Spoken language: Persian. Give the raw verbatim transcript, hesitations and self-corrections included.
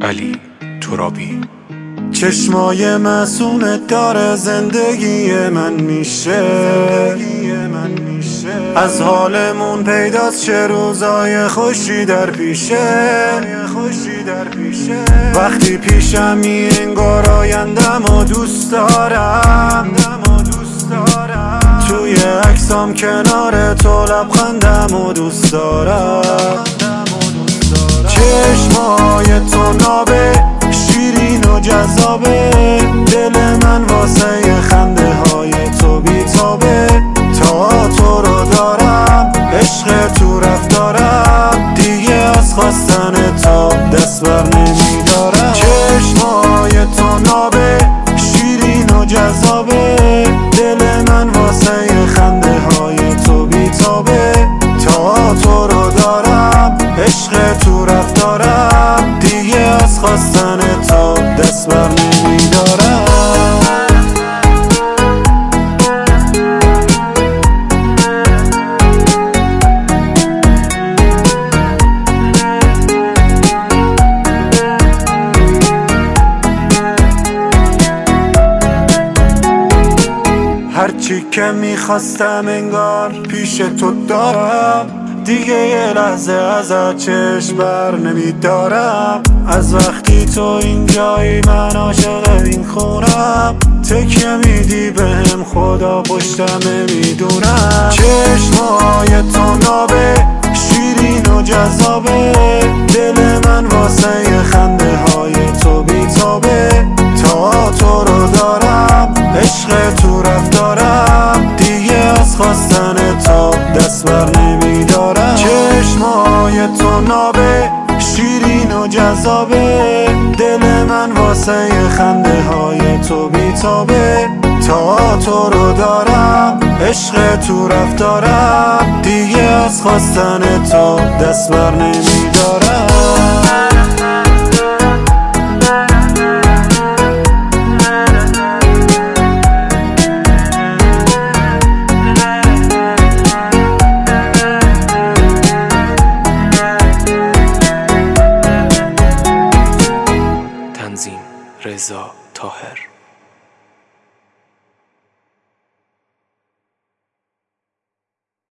علی ترابی. چشمای معصومت داره زندگی من میشه، از حالمون پیداست چه روزای خوشی در پیشه. وقتی پیشمی انگار آیندم و دوست دارم، توی عکسام کنار تو لبخندم و دوست دارم. چشمای تو نابه شیرین و جذابه، دل من واسه خنده های تو بیتابه. تا تو رو دارم عشق تو رفتارم، دیگه از خواستن تو دست بر نمیدارم. چشمای تو نابه شیرین و جذابه، دل من واسه خنده های تو بیتابه. تا تو رو دارم عشق تو رفتارم، دیگه از خواستن تو دست بر نمیدارم. هرچی که میخواستم انگار پیش تو دارم، دیگه یه لحظه ازت چشم بر نمیدارم. از وقتی تو اینجایی من عاشق این خونم، تکیه میدی بهم خدا پشتم نمیدونم. چشمای تو نابه شیرین و جذابه، دل من واسه خنده های تو بیتابه. تا تو رو دارم عشق تو رفتارم، دیگه از خواستن تو دست بر نمیدارم. چشمای تو نابه شیرین و جذابه، دل من واسه خنده های تو بیتابه. تا تو رو دارم عشق تو رفتارم، دیگه از خواستن تو دست بر نمیدارم. تنظیم رضا طاهر.